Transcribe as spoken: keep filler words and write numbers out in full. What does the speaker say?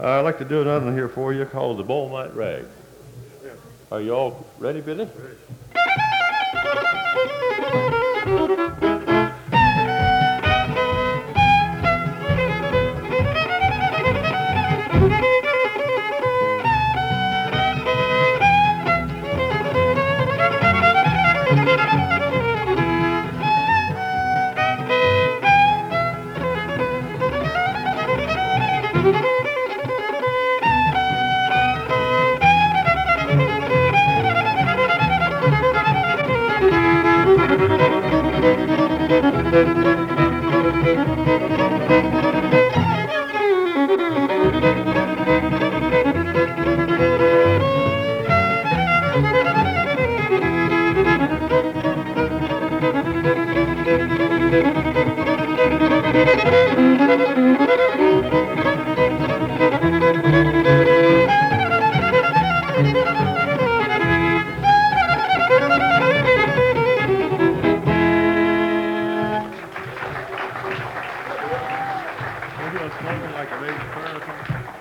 I'd like to do another one here for you called the Bull Night Rag. Are you all ready, Billy? Maybe I'll smoke it like a baby fur or something.